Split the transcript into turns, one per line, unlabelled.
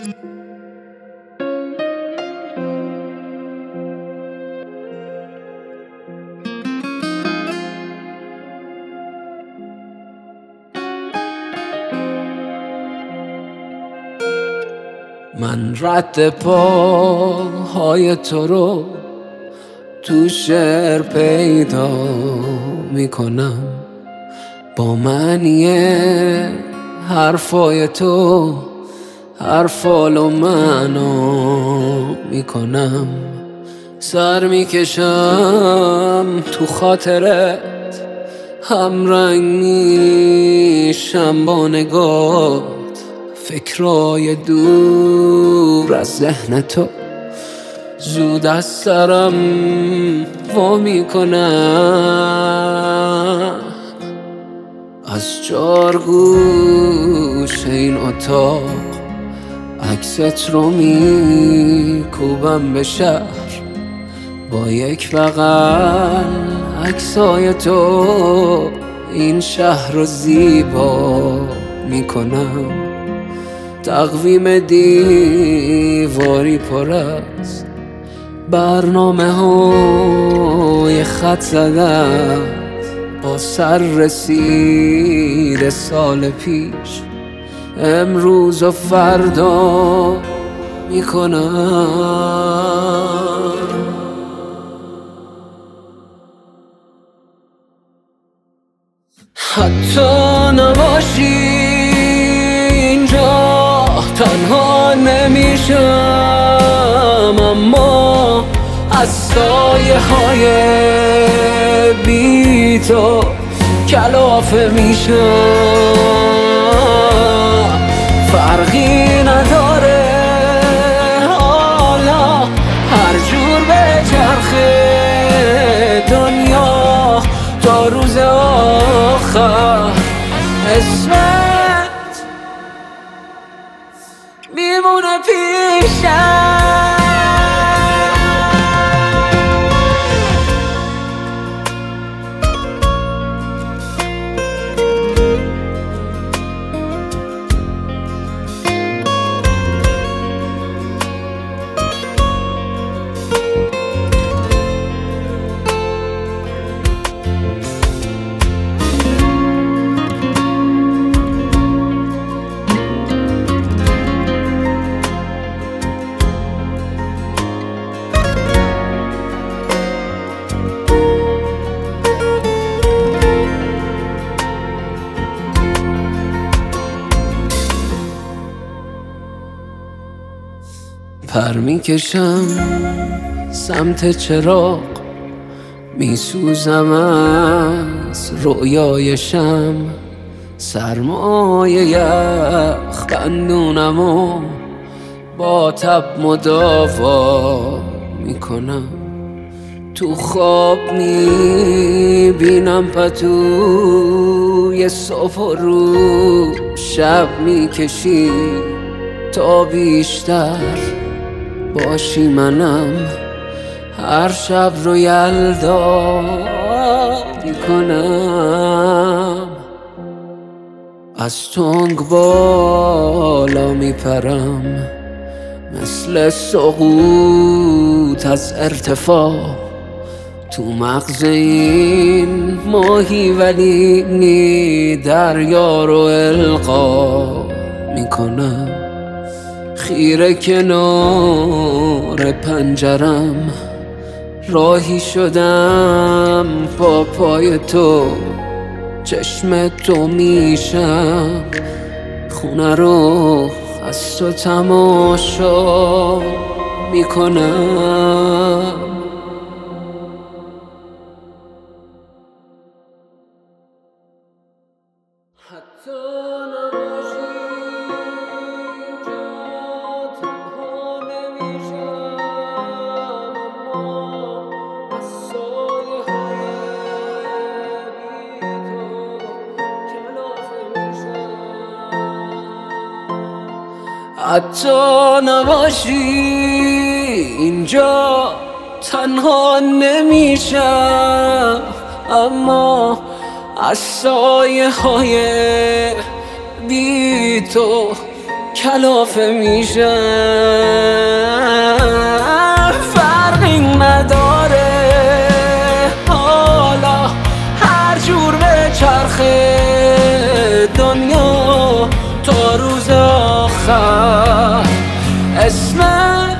من رد پاهای تو رو تو شعر پیدا میکنم، با معنی حرفای تو حرفال و معنا میکنم. سر میکشم تو خاطرت، همرنگ میشم با نگات، فکرای دور از ذهن تو زود از سرم وا میکنم. از چارگوش این اتاق عکست رو میکوبم به شهر، با یک بغل عکسای تو این شهر رو زیبا میکنم. تقویم دیواری پر است برنامه های خط زدن، با سر رسید سال پیش امروز و فردا میکنم. حتی نباشی اینجا تنها نمیشم، اما از سایه های بی تو کلافه میشم. فرقی نداره حالا هر جور به چرخه دنیا تا روز آخر اسمت میمونه پیشم. پر میکشم سمت چراغ، میسوزم از رویای شم، سرمایه یخ بندونم و با تب مداوا میکنم. تو خواب میبینم پتوی صبح و رو شب میکشی تا بیشتر باشی منم. هر شب رو یلدا میکنم، از تنگ بالا میپرم مثل سقوط از ارتفاع تو مغز این ماهی، ولی نی دریا رو القا میکنم. خیره کنار پنجرم راهی شدم با پای تو، چشم تو میشم خونه رو از تو تماشا میکنم. حتی نباشی اینجا تنها نمیشم، اما از سایه های بی تو کلافه میشم. فرقی نداره حالا هر جور به چرخه دنیا تا روز آخر. اسمت